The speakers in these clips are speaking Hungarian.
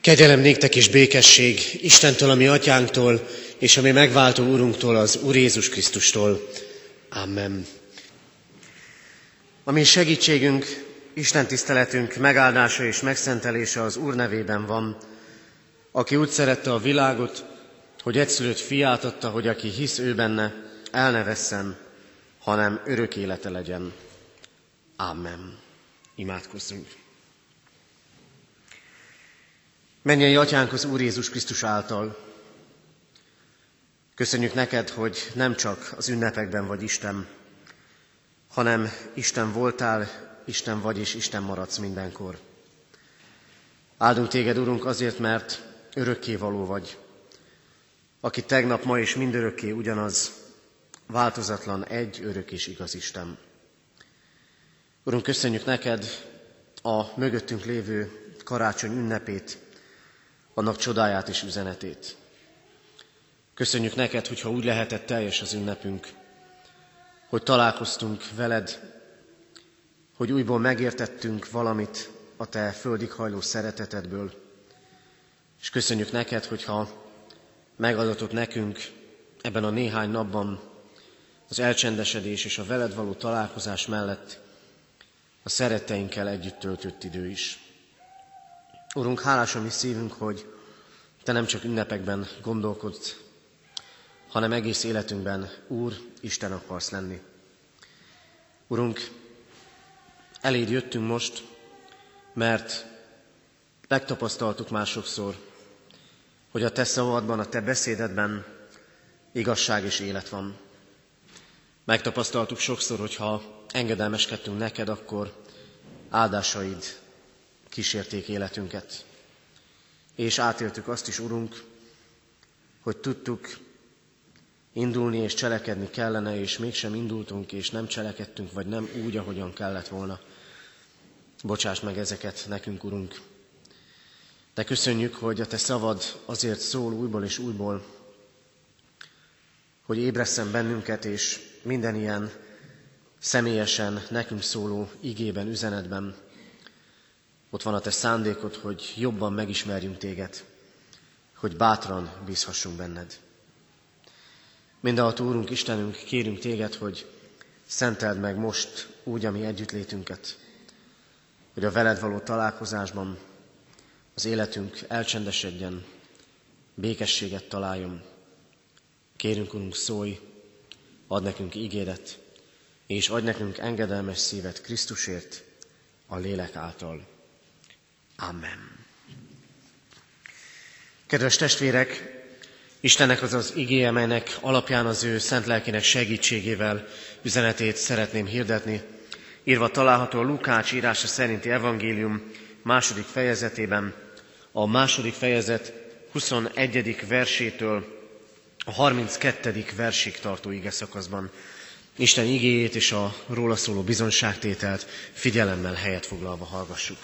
Kegyelem néktek és békesség Istentől, a mi atyánktól, és a mi megváltó Úrunktól, az Úr Jézus Krisztustól. Amen. A mi segítségünk, Isten tiszteletünk megáldása és megszentelése az Úr nevében van, aki úgy szerette a világot, hogy egyszülött fiát adta, hogy aki hisz ő benne, el ne vesszen, hanem örök élete legyen. Amen. Imádkozzunk. Mennyei Atyánk az Úr Jézus Krisztus által, köszönjük neked, hogy nem csak az ünnepekben vagy Isten, hanem Isten voltál, Isten vagy és Isten maradsz mindenkor. Áldunk téged, Urunk, azért, mert örökkévaló vagy, aki tegnap, ma és mindörökké ugyanaz, változatlan, egy, örök és igaz Isten. Urunk, köszönjük neked a mögöttünk lévő karácsony ünnepét, annak csodáját és üzenetét. Köszönjük neked, hogyha úgy lehetett teljes az ünnepünk, hogy találkoztunk veled, hogy újból megértettünk valamit a te földig hajló szeretetedből, és köszönjük neked, hogyha megadatott nekünk ebben a néhány napban az elcsendesedés és a veled való találkozás mellett a szeretteinkkel együtt töltött idő is. Urunk, hálás a mi szívünk, hogy te nem csak ünnepekben gondolkodsz, hanem egész életünkben Úr, Isten akarsz lenni. Urunk, eléd jöttünk most, mert megtapasztaltuk már sokszor, hogy a te szavadban, a te beszédedben igazság és élet van. Megtapasztaltuk sokszor, hogyha engedelmeskedtünk neked, akkor áldásaid kísérték életünket. És átéltük azt is, Urunk, hogy tudtuk indulni és cselekedni kellene, és mégsem indultunk, és nem cselekedtünk, vagy nem úgy, ahogyan kellett volna. Bocsáss meg ezeket nekünk, Urunk. De köszönjük, hogy a te szavad azért szól újból és újból, hogy ébresszen bennünket, és minden ilyen személyesen nekünk szóló igében, üzenetben ott van a te szándékod, hogy jobban megismerjünk téged, hogy bátran bízhassunk benned. Mindenható Úrunk, Istenünk, kérünk téged, hogy szenteld meg most úgy a mi együttlétünket, hogy a veled való találkozásban az életünk elcsendesedjen, békességet találjon. Kérünk, Urunk, szólj, add nekünk ígéret, és adj nekünk engedelmes szívet Krisztusért, a lélek által. Amen. Kedves testvérek, Istennek az az igéje, melynek alapján az ő szent lelkének segítségével üzenetét szeretném hirdetni. Írva található a Lukács írása szerinti evangélium 2. fejezetében, a 2. fejezet 21. versétől a 32. versig tartó igeszakaszban. Isten igéjét és a róla szóló bizonságtételt figyelemmel helyet foglalva hallgassuk.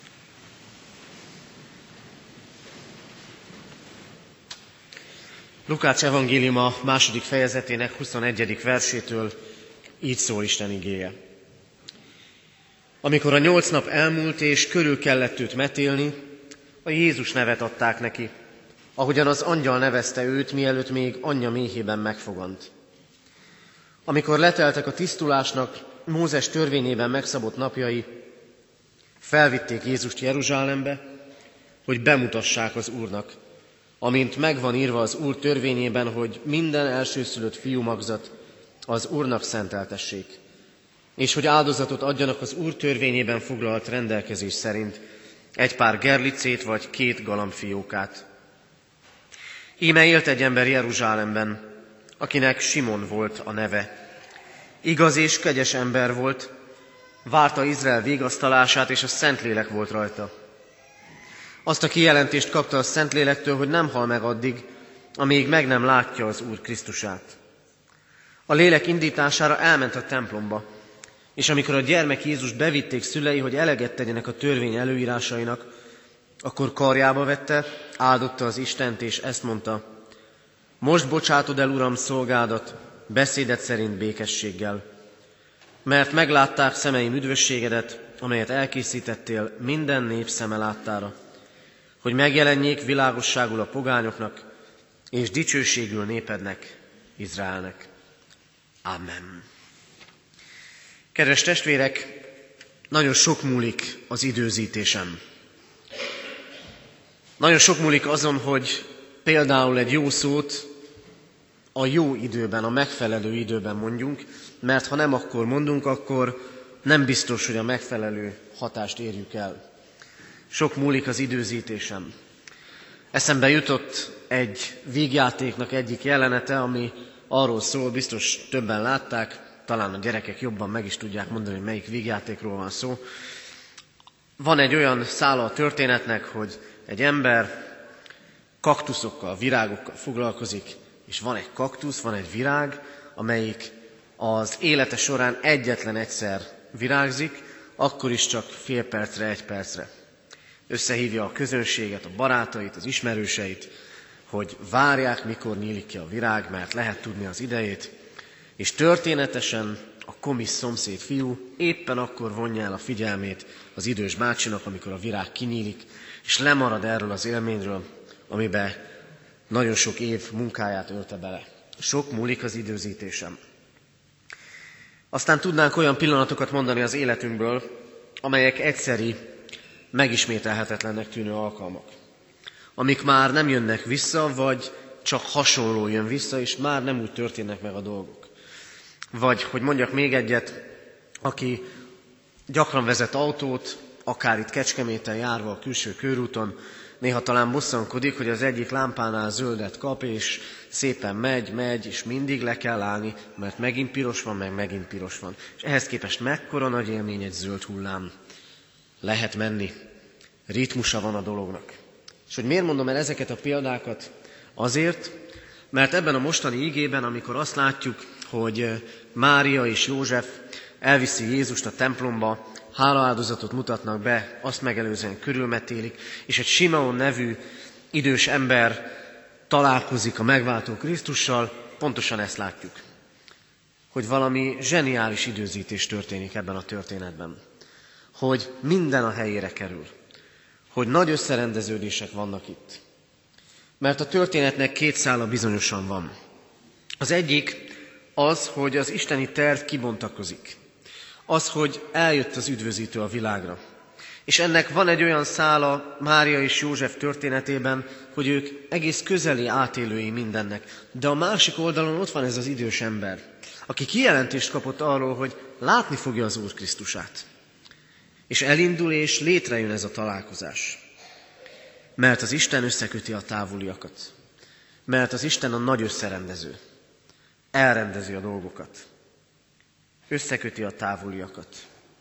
Lukács evangéliuma 2. fejezetének 21. versétől így szól Isten igéje. Amikor a 8 nap elmúlt és körül kellett őt metélni, a Jézus nevet adták neki, ahogyan az angyal nevezte őt, mielőtt még anyja méhében megfogant. Amikor leteltek a tisztulásnak Mózes törvényében megszabott napjai, felvitték Jézust Jeruzsálembe, hogy bemutassák az Úrnak, amint megvan írva az Úr törvényében, hogy minden elsőszülött fiúmagzat az Úrnak szenteltessék, és hogy áldozatot adjanak az Úr törvényében foglalt rendelkezés szerint, egy pár gerlicét vagy 2 galambfiókát. Íme élt egy ember Jeruzsálemben, akinek Simon volt a neve. Igaz és kegyes ember volt, várta Izrael vigasztalását, és a Szentlélek volt rajta. Azt a kijelentést kapta a Szentlélektől, hogy nem hal meg addig, amíg meg nem látja az Úr Krisztusát. A lélek indítására elment a templomba, és amikor a gyermek Jézus bevitték szülei, hogy eleget tegyenek a törvény előírásainak, akkor karjába vette, áldotta az Istent, és ezt mondta: most bocsátod el, Uram, szolgádat, beszédet szerint békességgel, mert meglátták szemeim üdvösségedet, amelyet elkészítettél minden nép szeme láttára, hogy megjelenjék világosságul a pogányoknak, és dicsőségül népednek, Izraelnek. Amen. Kedves testvérek, nagyon sok múlik az időzítésem. Nagyon sok múlik azon, hogy például egy jó szót a jó időben, a megfelelő időben mondjunk, mert ha nem akkor mondunk, akkor nem biztos, hogy a megfelelő hatást érjük el. Sok múlik az időzítésem. Eszembe jutott egy vígjátéknak egyik jelenete, ami arról szól, biztos többen látták, talán a gyerekek jobban meg is tudják mondani, hogy melyik vígjátékról van szó. Van egy olyan szála a történetnek, hogy egy ember kaktuszokkal, virágokkal foglalkozik, és van egy kaktusz, van egy virág, amelyik az élete során egyetlen egyszer virágzik, akkor is csak fél percre, egy percre. Összehívja a közönséget, a barátait, az ismerőseit, hogy várják, mikor nyílik ki a virág, mert lehet tudni az idejét, és történetesen a komisz szomszéd fiú éppen akkor vonja el a figyelmét az idős bácsinak, amikor a virág kinyílik, és lemarad erről az élményről, amiben nagyon sok év munkáját ölte bele. Sok múlik az időzítésem. Aztán tudnánk olyan pillanatokat mondani az életünkből, amelyek egyszeri, megismételhetetlennek tűnő alkalmak. Amik már nem jönnek vissza, vagy csak hasonló jön vissza, és már nem úgy történnek meg a dolgok. Vagy, hogy mondjak még egyet, aki gyakran vezet autót, akár itt Kecskeméten járva a külső körúton, néha talán bosszankodik, hogy az egyik lámpánál zöldet kap, és szépen megy, és mindig le kell állni, mert megint piros van, meg megint piros van. És ehhez képest mekkora nagy élmény egy zöld hullám. Lehet menni, ritmusa van a dolognak. És hogy miért mondom el ezeket a példákat? Azért, mert ebben a mostani igében, amikor azt látjuk, hogy Mária és József elviszi Jézust a templomba, hálaáldozatot mutatnak be, azt megelőzően körülmetélik, és egy Simeon nevű idős ember találkozik a megváltó Krisztussal, pontosan ezt látjuk. Hogy valami zseniális időzítés történik ebben a történetben. Hogy minden a helyére kerül. Hogy nagy összerendeződések vannak itt. Mert a történetnek két szála bizonyosan van. Az egyik az, hogy az isteni terv kibontakozik. Az, hogy eljött az üdvözítő a világra. És ennek van egy olyan szála Mária és József történetében, hogy ők egész közeli átélői mindennek. De a másik oldalon ott van ez az idős ember, aki kijelentést kapott arról, hogy látni fogja az Úr Krisztusát. És elindul, és létrejön ez a találkozás. Mert az Isten összeköti a távoliakat. Mert az Isten a nagy összerendező. Elrendezi a dolgokat. Összeköti a távoliakat.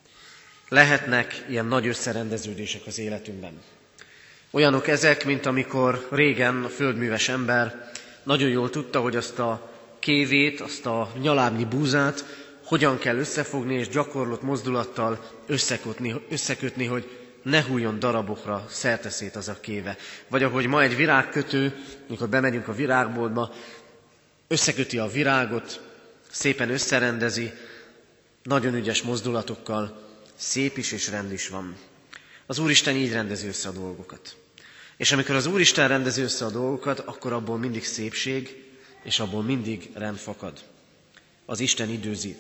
Lehetnek ilyen nagy összerendeződések az életünkben. Olyanok ezek, mint amikor régen a földműves ember nagyon jól tudta, hogy azt a kévét, azt a nyalábnyi búzát hogyan kell összefogni és gyakorlott mozdulattal összekötni, hogy ne hulljon darabokra szerteszét az a kéve. Vagy ahogy ma egy virágkötő, amikor bemegyünk a virágboltba, összeköti a virágot, szépen összerendezi, nagyon ügyes mozdulatokkal, szép is és rend is van. Az Úristen így rendezi össze a dolgokat. És amikor az Úristen rendezi össze a dolgokat, akkor abból mindig szépség, és abból mindig rend fakad. Az Isten időzít.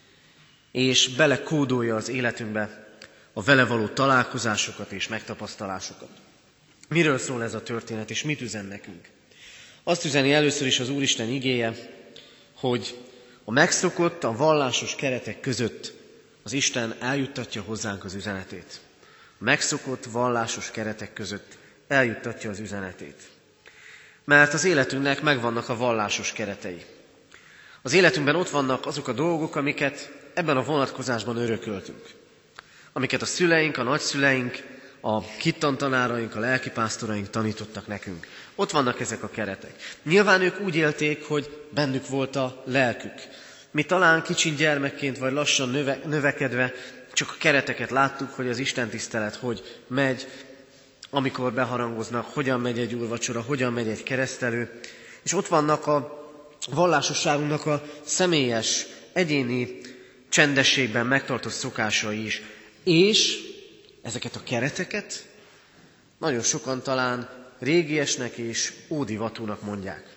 És belekódolja az életünkbe a vele való találkozásokat és megtapasztalásokat. Miről szól ez a történet, és mit üzen nekünk? Azt üzeni először is az Úristen igéje, hogy a megszokott, a vallásos keretek között az Isten eljuttatja hozzánk az üzenetét. A megszokott, vallásos keretek között eljuttatja az üzenetét. Mert az életünknek megvannak a vallásos keretei. Az életünkben ott vannak azok a dolgok, amiket ebben a vonatkozásban örököltünk. Amiket a szüleink, a nagyszüleink, a hittantanáraink, a lelkipásztoraink tanítottak nekünk. Ott vannak ezek a keretek. Nyilván ők úgy élték, hogy bennük volt a lelkük. Mi talán kicsi gyermekként, vagy lassan növekedve csak a kereteket láttuk, hogy az istentisztelet hogy megy, amikor beharangoznak, hogyan megy egy úrvacsora, hogyan megy egy keresztelő. És ott vannak a vallásosságunknak a személyes, egyéni csendességben megtartott szokásai is. És ezeket a kereteket Nagyon sokan talán régiesnek és ódivatúnak mondják.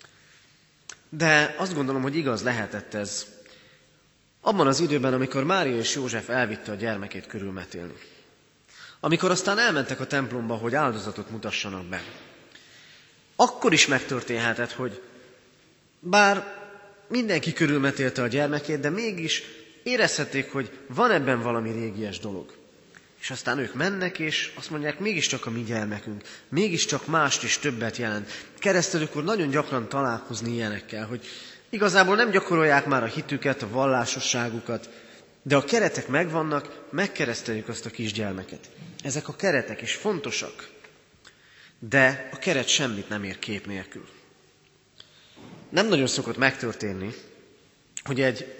De azt gondolom, hogy igaz lehetett ez abban az időben, amikor Mária és József elvitte a gyermekét körülmetélni. Amikor aztán elmentek a templomba, hogy áldozatot mutassanak be. Akkor is megtörténhetett, hogy bár mindenki körülmetélte a gyermekét, de mégis érezhették, hogy van ebben valami régies dolog. És aztán ők mennek, és azt mondják, mégiscsak a mi gyermekünk, mégiscsak mást is többet jelent. Keresztelőkor nagyon gyakran találkozni ilyenekkel, hogy igazából nem gyakorolják már a hitüket, a vallásosságukat, de a keretek megvannak, megkereszteljük azt a kisgyermeket. Ezek a keretek is fontosak, de a keret semmit nem ér kép nélkül. Nem nagyon szokott megtörténni, hogy egy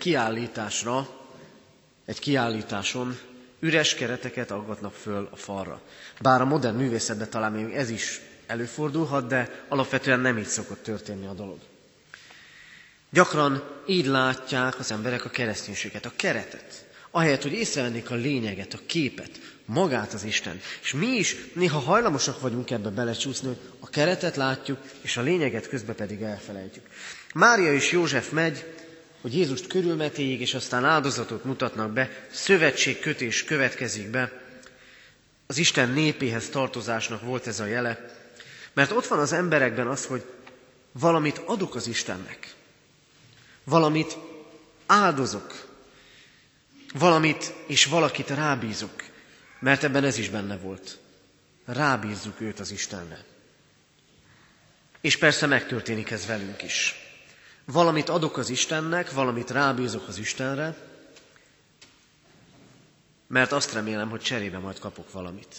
kiállításon üres kereteket aggatnak föl a falra. Bár a modern művészetben talán még ez is előfordulhat, de alapvetően nem így szokott történni a dolog. Gyakran így látják az emberek a kereszténységet, a keretet. Ahelyett, hogy észrevennék a lényeget, a képet, magát az Isten. És mi is néha hajlamosak vagyunk ebbe belecsúszni, hogy a keretet látjuk, és a lényeget közben pedig elfelejtjük. Mária és József megy, hogy Jézust körülmetéljék, és aztán áldozatot mutatnak be, szövetségkötés következik be. Az Isten népéhez tartozásnak volt ez a jele, mert ott van az emberekben az, hogy valamit adok az Istennek, valamit áldozok, valamit és valakit rábízok, mert ebben ez is benne volt. Rábízzuk őt az Istenre. És persze megtörténik ez velünk is. Valamit adok az Istennek, valamit rábízok az Istenre, mert azt remélem, hogy cserébe majd kapok valamit.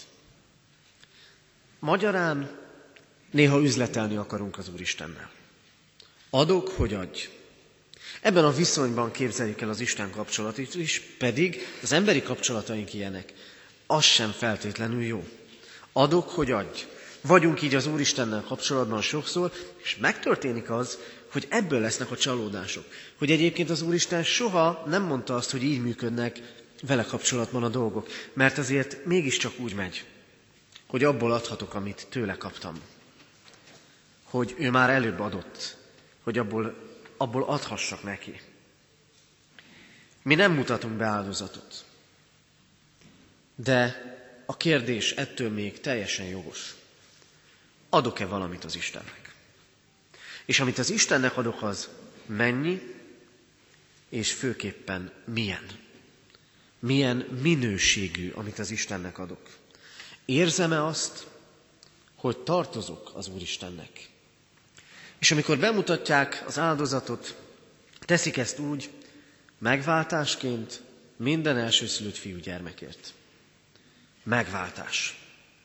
Magyarán néha üzletelni akarunk az Úristennel. Adok, hogy adj. Ebben a viszonyban képzeljük el az Isten kapcsolatot is, pedig az emberi kapcsolataink ilyenek. Az sem feltétlenül jó. Adok, hogy adj. Vagyunk így az Úristennel kapcsolatban sokszor, és megtörténik az, hogy ebből lesznek a csalódások. Hogy egyébként az Úristen soha nem mondta azt, hogy így működnek vele kapcsolatban a dolgok, mert azért mégiscsak úgy megy, hogy abból adhatok, amit tőle kaptam. Hogy ő már előbb adott, hogy abból adhassak neki. Mi nem mutatunk be áldozatot, de a kérdés ettől még teljesen jogos. Adok-e valamit az Istennek? És amit az Istennek adok, az mennyi, és főképpen milyen? Milyen minőségű, amit az Istennek adok? Érzem-e azt, hogy tartozok az Úristennek? És amikor bemutatják az áldozatot, teszik ezt úgy, megváltásként minden elsőszülött fiúgyermekért. Megváltás.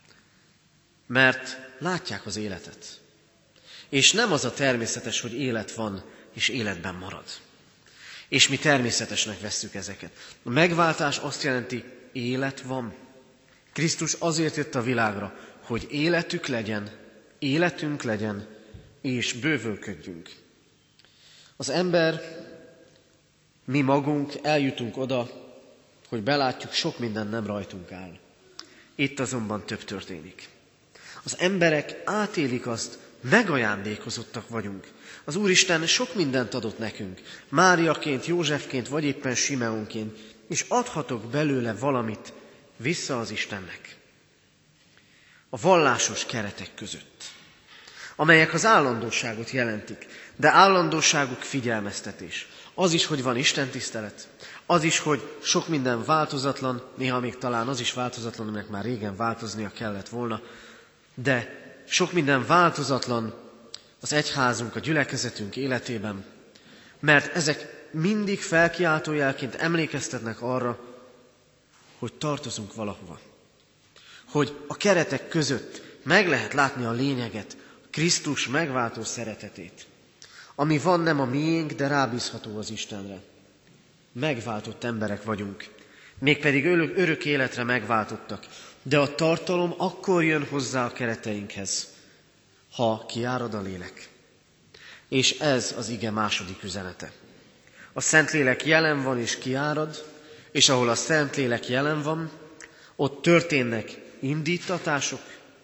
Mert látják az életet. És nem az a természetes, hogy élet van, és életben marad. És mi természetesnek vesszük ezeket. A megváltás azt jelenti, élet van. Krisztus azért jött a világra, hogy életünk legyen, és bővölködjünk. Az ember, mi magunk eljutunk oda, hogy belátjuk, sok minden nem rajtunk áll. Itt azonban több történik. Az emberek átélik azt, megajándékozottak vagyunk. Az Úristen sok mindent adott nekünk, Máriaként, Józsefként, vagy éppen Simeonként, és adhatok belőle valamit vissza az Istennek. A vallásos keretek között, amelyek az állandóságot jelentik, de állandóságuk figyelmeztetés. Az is, hogy van istentisztelet, az is, hogy sok minden változatlan, néha még talán az is változatlan, aminek már régen változnia kellett volna, de sok minden változatlan az egyházunk, a gyülekezetünk életében, mert ezek mindig felkiáltójelként emlékeztetnek arra, hogy tartozunk valahova. Hogy a keretek között meg lehet látni a lényeget, Krisztus megváltó szeretetét. Ami van, nem a miénk, de rábízható az Istenre. Megváltott emberek vagyunk, mégpedig örök életre megváltottak, de a tartalom akkor jön hozzá a kereteinkhez, ha kiárad a lélek. És ez az ige második üzenete. A Szentlélek jelen van és kiárad, és ahol a Szentlélek jelen van, ott történnek indítatások,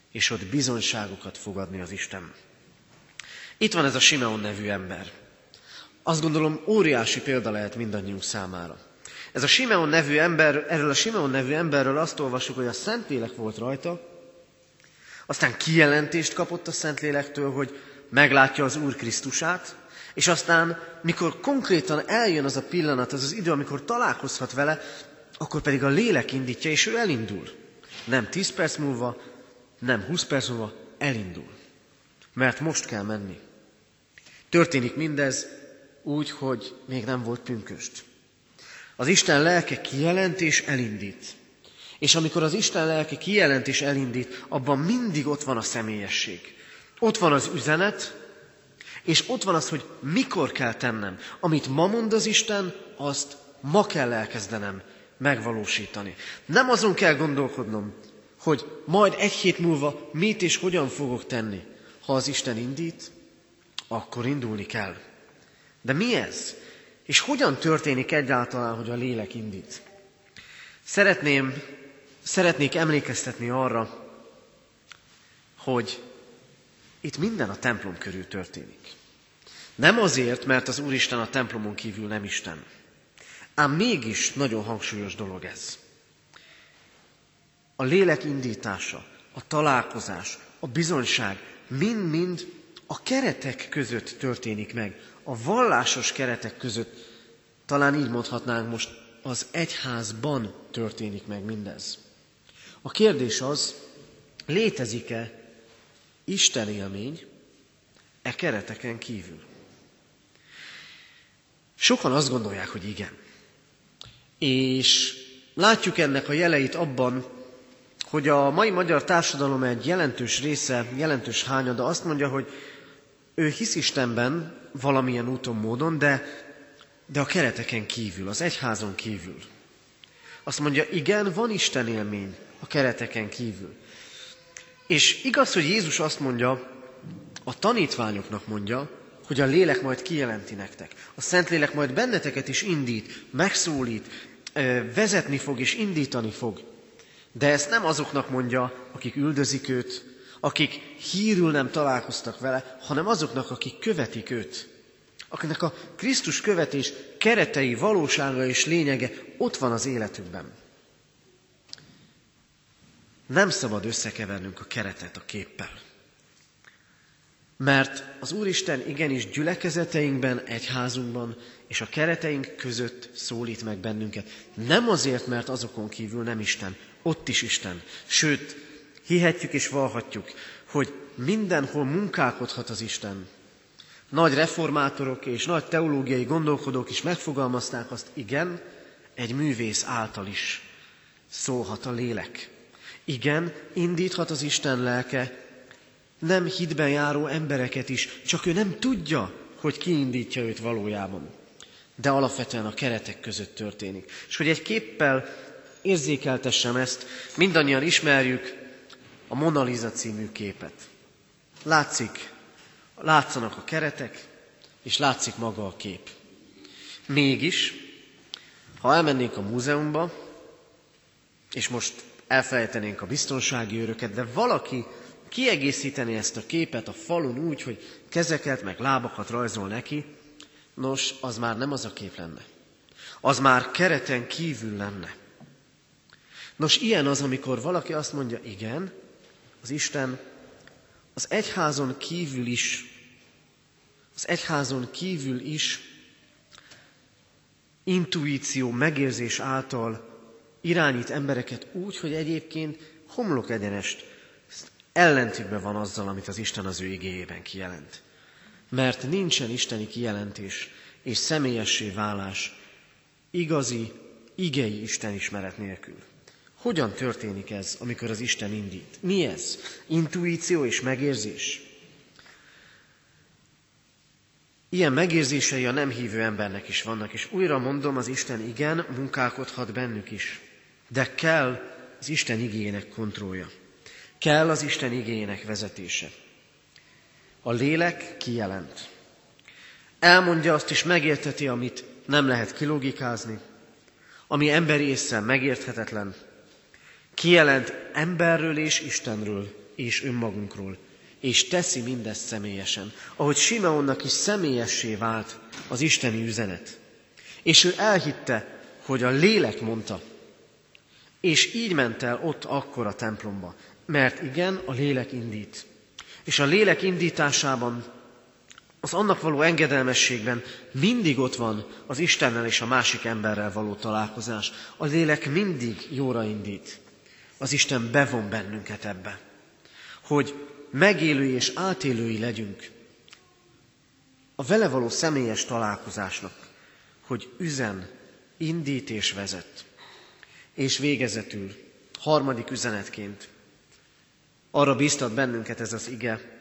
és ott bizonyságokat fog adni az Isten. Itt van ez a Simeon nevű ember. Azt gondolom, óriási példa lehet mindannyiunk számára. Ez a Simeon nevű ember, erről a Simeon nevű emberről azt olvassuk, hogy a Szentlélek volt rajta, aztán kijelentést kapott a Szentlélektől, hogy meglátja az Úr Krisztusát, és aztán, mikor konkrétan eljön az a pillanat, az az idő, amikor találkozhat vele, akkor pedig a lélek indítja, és ő elindul. Nem 10 perc múlva, nem 20 perc múlva, elindul. Mert most kell menni. Történik mindez úgy, hogy még nem volt pünkösd. Az Isten lelke kijelent és elindít. És amikor az Isten lelke kijelent és elindít, abban mindig ott van a személyesség. Ott van az üzenet, és ott van az, hogy mikor kell tennem. Amit ma mond az Isten, azt ma kell elkezdenem megvalósítani. Nem azon kell gondolkodnom, hogy majd 1 hét múlva mit és hogyan fogok tenni. Ha az Isten indít, akkor indulni kell. De mi ez? És hogyan történik egyáltalán, hogy a lélek indít? Szeretnék emlékeztetni arra, hogy itt minden a templom körül történik. Nem azért, mert az Úristen a templomon kívül nem Isten. Ám mégis nagyon hangsúlyos dolog ez. A lélek indítása, a találkozás, a bizonyság mind-mind a keretek között történik meg. A vallásos keretek között, talán így mondhatnánk most, az egyházban történik meg mindez. A kérdés az, létezik-e Isten élmény e kereteken kívül? Sokan azt gondolják, hogy igen. És látjuk ennek a jeleit abban, hogy a mai magyar társadalom egy jelentős része, jelentős hányada azt mondja, hogy ő hisz Istenben valamilyen úton, módon, de a kereteken kívül, az egyházon kívül. Azt mondja, igen, van Isten élmény a kereteken kívül. És igaz, hogy Jézus azt mondja, a tanítványoknak mondja, hogy a lélek majd kijelenti nektek. A Szentlélek majd benneteket is indít, megszólít, vezetni fog és indítani fog. De ezt nem azoknak mondja, akik üldözik őt, akik hírül nem találkoztak vele, hanem azoknak, akik követik őt. Akinek a Krisztus követés keretei, valósága és lényege ott van az életükben. Nem szabad összekevernünk a keretet a képpel. Mert az Úristen igenis gyülekezeteinkben, egyházunkban és a kereteink között szólít meg bennünket. Nem azért, mert azokon kívül nem Isten, ott is Isten. Sőt, hihetjük és vallhatjuk, hogy mindenhol munkálkodhat az Isten. Nagy reformátorok és nagy teológiai gondolkodók is megfogalmazták azt, igen, egy művész által is szólhat a lélek. Igen, indíthat az Isten lelke, nem hitben járó embereket is, csak ő nem tudja, hogy ki indítja őt valójában. De alapvetően a keretek között történik. És hogy egy képpel érzékeltessem ezt, mindannyian ismerjük a Mona Lisa című képet. Látszanak a keretek, és látszik maga a kép. Mégis, ha elmennénk a múzeumba, és most elfelejtenénk a biztonsági őröket, de valaki kiegészíteni ezt a képet a falun úgy, hogy kezeket meg lábakat rajzol neki, nos, az már nem az a kép lenne. Az már kereten kívül lenne. Nos, ilyen az, amikor valaki azt mondja, igen, az Isten az egyházon kívül is intuíció, megérzés által irányít embereket úgy, hogy egyébként homlok egyenest ellentükben van azzal, amit az Isten az ő igéjében kijelent. Mert nincsen isteni kijelentés és személyessé válás igazi, igei istenismeret nélkül. Hogyan történik ez, amikor az Isten indít? Mi ez? Intuíció és megérzés? Ilyen megérzései a nem hívő embernek is vannak, és újra mondom, az Isten igen, munkálkodhat bennük is. De kell az Isten igéjének kontrollja. Kell az Isten igéjének vezetése. A lélek kijelent. Elmondja azt is, megérteti, amit nem lehet kilogikázni, ami emberi ésszel megérthetetlen. Kijelent emberről és Istenről, és önmagunkról, és teszi mindezt személyesen. Ahogy Simeonnak is személyessé vált az isteni üzenet. És ő elhitte, hogy a lélek mondta, és így ment el ott akkor a templomba. Mert igen, a lélek indít. És a lélek indításában, az annak való engedelmességben mindig ott van az Istennel és a másik emberrel való találkozás. A lélek mindig jóra indít. Az Isten bevon bennünket ebbe, hogy megélői és átélői legyünk a vele való személyes találkozásnak, hogy üzen, indít és vezet. És végezetül, harmadik üzenetként arra bíztat bennünket ez az ige,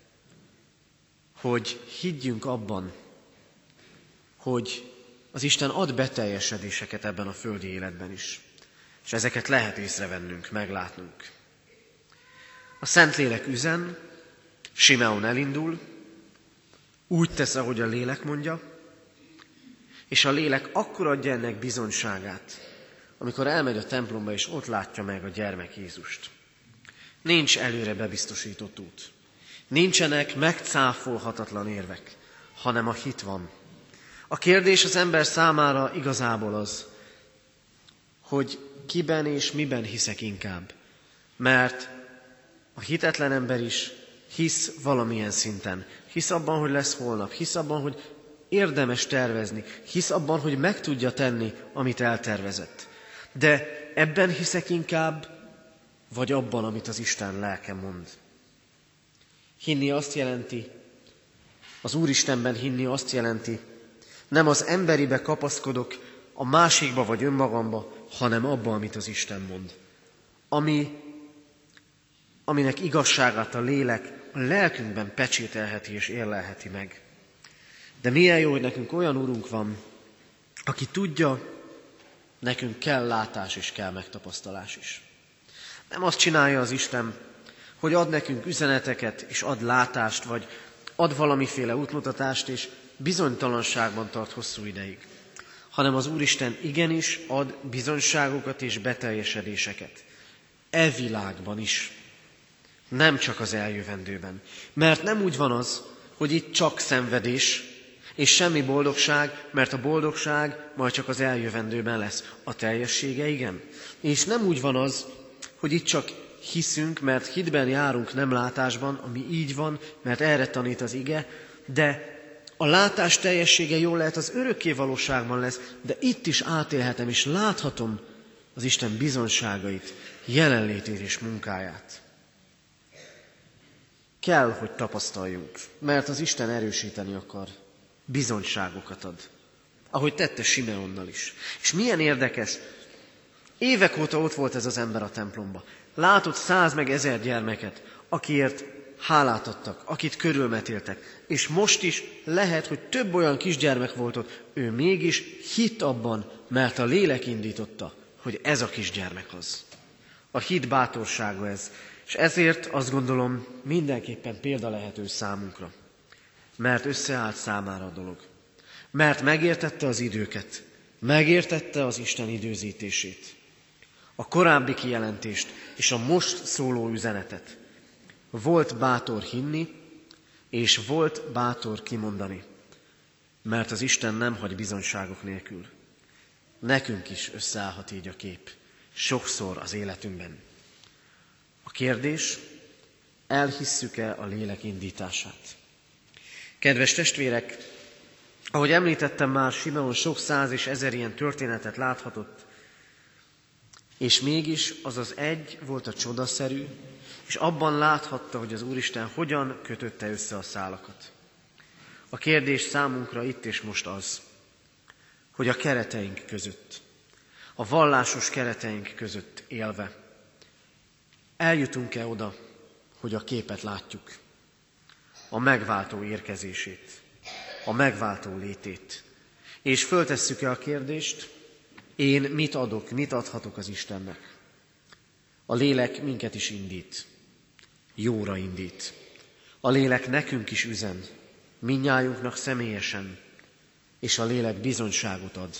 hogy higgyünk abban, hogy az Isten ad beteljesedéseket ebben a földi életben is. És ezeket lehet észrevennünk, meglátnunk. A Szentlélek üzen, Simeon elindul, úgy tesz, ahogy a lélek mondja, és a lélek akkor adja ennek bizonyságát, amikor elmegy a templomba, és ott látja meg a gyermek Jézust. Nincs előre bebiztosított út. Nincsenek megcáfolhatatlan érvek, hanem a hit van. A kérdés az ember számára igazából az, hogy kiben és miben hiszek inkább. Mert a hitetlen ember is hisz valamilyen szinten. Hisz abban, hogy lesz holnap. Hisz abban, hogy érdemes tervezni. Hisz abban, hogy meg tudja tenni, amit eltervezett. De ebben hiszek inkább, vagy abban, amit az Isten lelke mond. Hinni azt jelenti, az Úristenben hinni azt jelenti, nem az emberibe kapaszkodok, a másikba vagy önmagamba, hanem abba, amit az Isten mond. Aminek igazságát a lélek a lelkünkben pecsételheti és érlelheti meg. De milyen jó, hogy nekünk olyan Urunk van, aki tudja, nekünk kell látás és kell megtapasztalás is. Nem azt csinálja az Isten, hogy ad nekünk üzeneteket, és ad látást, vagy ad valamiféle útmutatást, és bizonytalanságban tart hosszú ideig. Hanem az Úristen igenis ad bizonyságokat és beteljesedéseket. E világban is. Nem csak az eljövendőben. Mert nem úgy van az, hogy itt csak szenvedés, és semmi boldogság, mert a boldogság majd csak az eljövendőben lesz. A teljessége igen. És nem úgy van az, hogy itt csak hiszünk, mert hitben járunk, nem látásban, ami így van, mert erre tanít az ige, de a látás teljessége jól lehet az örökké valóságban lesz, de itt is átélhetem és láthatom az Isten bizonságait, jelenlétét és munkáját. Kell, hogy tapasztaljunk, mert az Isten erősíteni akar, bizonyságokat ad, ahogy tette Simeonnal is. És milyen érdekes, évek óta ott volt ez az ember a templomba. Látott 100 meg 1000 gyermeket, akiért hálát adtak, akit körülmetéltek. És most is lehet, hogy több olyan kisgyermek volt ott, ő mégis hitt abban, mert a lélek indította, hogy ez a kisgyermek az. A hit bátorsága ez. És ezért azt gondolom, mindenképpen példa lehető számunkra. Mert összeállt számára a dolog. Mert megértette az időket. Megértette az Isten időzítését. A korábbi kijelentést és a most szóló üzenetet. Volt bátor hinni, és volt bátor kimondani. Mert az Isten nem hagy bizonyságok nélkül. Nekünk is összeállhat így a kép. Sokszor az életünkben. A kérdés, elhisszük-e a lélek indítását? Kedves testvérek, ahogy említettem már, Simeon sok 100 és 1000 ilyen történetet láthatott, és mégis az az egy volt a csodaszerű, és abban láthatta, hogy az Úristen hogyan kötötte össze a szálakat. A kérdés számunkra itt és most az, hogy a kereteink között, a vallásos kereteink között élve, eljutunk-e oda, hogy a képet látjuk, a megváltó érkezését, a megváltó létét, és föltesszük-e a kérdést, én mit adok, mit adhatok az Istennek? A lélek minket is indít, jóra indít. A lélek nekünk is üzen, mindnyájunknak személyesen, és a lélek bizonyságot ad.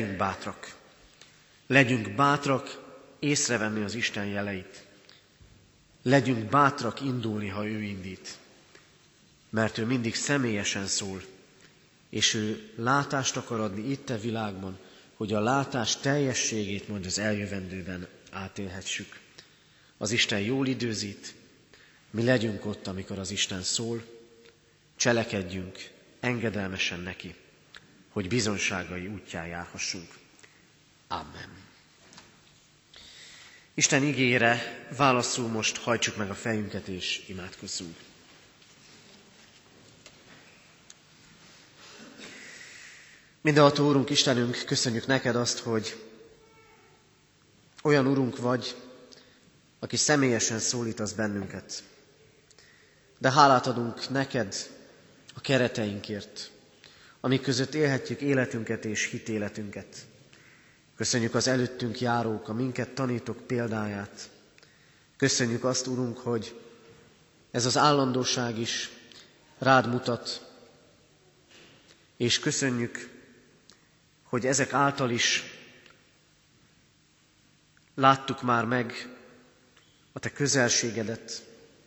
Legyünk bátrak észrevenni az Isten jeleit, Legyünk bátrak indulni, ha ő indít, mert ő mindig személyesen szól, és ő látást akar adni itt a világban, hogy a látás teljességét majd az eljövendőben átélhessük. Az Isten jól időzít, mi legyünk ott, amikor az Isten szól, cselekedjünk engedelmesen neki, hogy bizonságai útján járhassunk. Amen. Isten igéjére válaszul most hajtsuk meg a fejünket és imádkozzunk. Mindenható Úrunk, Istenünk, köszönjük neked azt, hogy olyan Urunk vagy, aki személyesen szólítasz bennünket. De hálát adunk neked a kereteinkért, amik között élhetjük életünket és hitéletünket. Köszönjük az előttünk járók, a minket tanítók példáját. Köszönjük azt, Urunk, hogy ez az állandóság is rád mutat, és köszönjük, hogy ezek által is láttuk már meg a te közelségedet,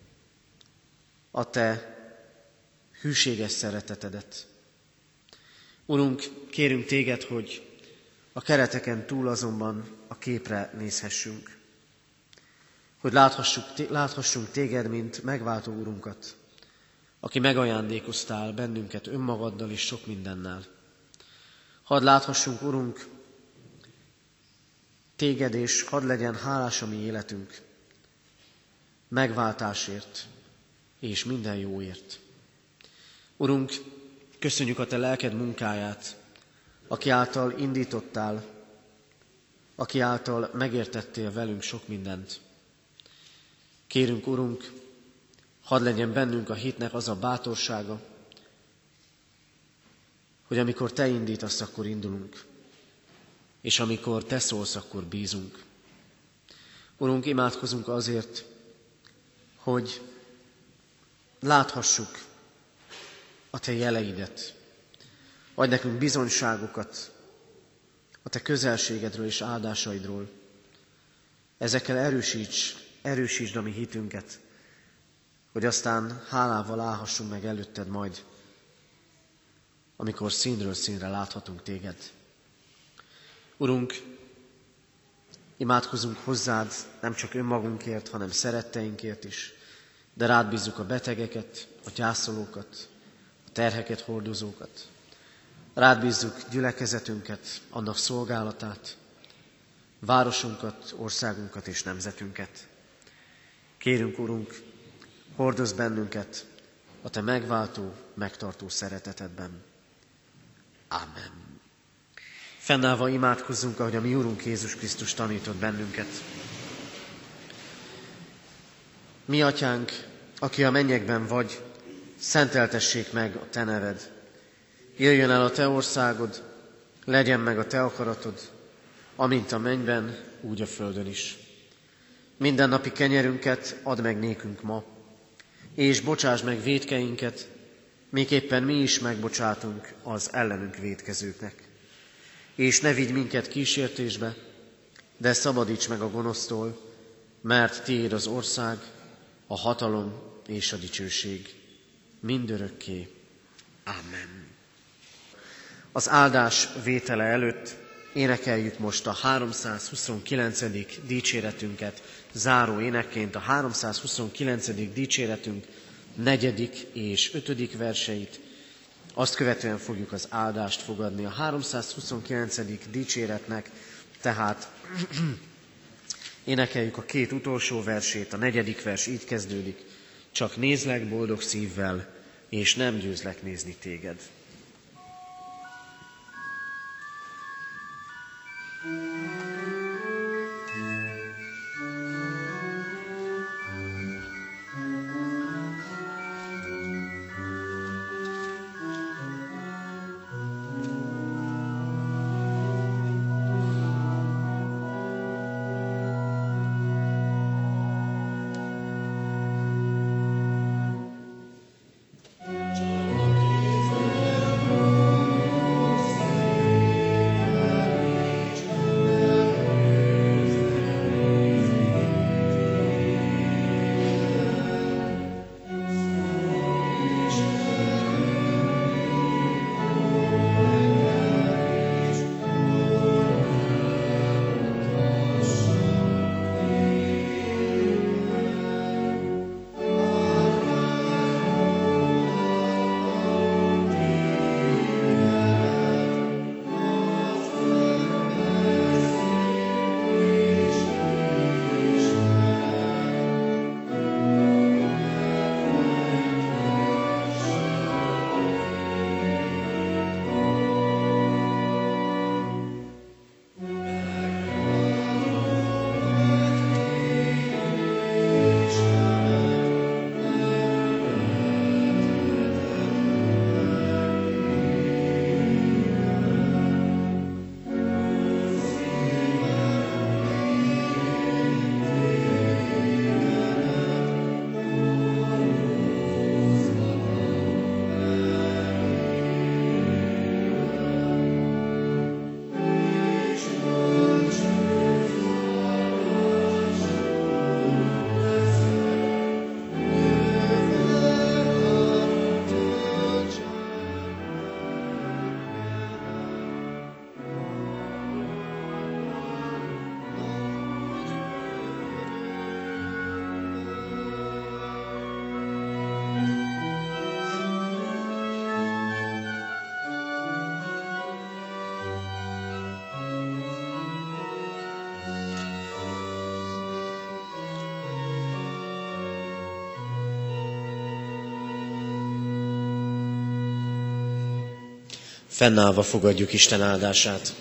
a te hűséges szeretetedet. Urunk, kérünk téged, hogy a kereteken túl azonban a képre nézhessünk. Hogy láthassunk téged, mint megváltó Urunkat, aki megajándékoztál bennünket önmagaddal és sok mindennel. Hadd láthassunk, Urunk, téged, és hadd legyen hálás a mi életünk megváltásért és minden jóért. Urunk, köszönjük a te lelked munkáját, aki által indítottál, aki által megértettél velünk sok mindent. Kérünk, Urunk, hadd legyen bennünk a hitnek az a bátorsága, hogy amikor te indítasz, akkor indulunk, és amikor te szólsz, akkor bízunk. Urunk, imádkozunk azért, hogy láthassuk a te jeleidet. Adj nekünk bizonyságokat a te közelségedről és áldásaidról. Ezekkel erősítsd a mi hitünket, hogy aztán hálával állhassunk meg előtted majd, amikor színről színre láthatunk téged. Urunk, imádkozunk hozzád nem csak önmagunkért, hanem szeretteinkért is, de rád bízzuk a betegeket, a gyászolókat, a terheket hordozókat. Rád bízzuk gyülekezetünket, annak szolgálatát, városunkat, országunkat és nemzetünket. Kérünk, Urunk, hordozz bennünket a te megváltó, megtartó szeretetedben. Amen. Fennállva imádkozzunk, ahogy a mi Urunk Jézus Krisztus tanított bennünket. Mi Atyánk, aki a mennyekben vagy, szenteltessék meg a te neved. Jöjjön el a te országod, legyen meg a te akaratod, amint a mennyben, úgy a földön is. Mindennapi kenyerünket add meg nékünk ma, és bocsáss meg vétkeinket, miképpen mi is megbocsátunk az ellenünk vétkezőknek. És ne vigy minket kísértésbe, de szabadíts meg a gonosztól, mert tiéd az ország, a hatalom és a dicsőség mindörökké. Amen. Az áldás vétele előtt énekeljük most a 329. dicséretünket, záró énekként a 329. dicséretünk 4. és 5. verseit. Azt követően fogjuk az áldást fogadni. A 329. dicséretnek tehát énekeljük a 2 utolsó versét, a 4. vers így kezdődik: csak nézlek boldog szívvel, és nem győzlek nézni téged. Fennállva fogadjuk Isten áldását.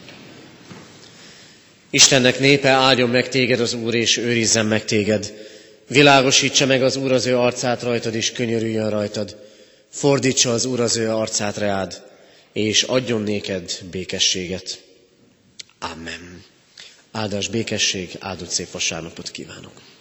Istennek népe, áldjon meg téged az Úr, és őrizzen meg téged. Világosítsa meg az Úr az ő arcát rajtad, és könyörüljön rajtad. Fordítsa az Úr az ő arcát reád, és adjon néked békességet. Amen. Áldás békesség, áldott szép vasárnapot kívánok.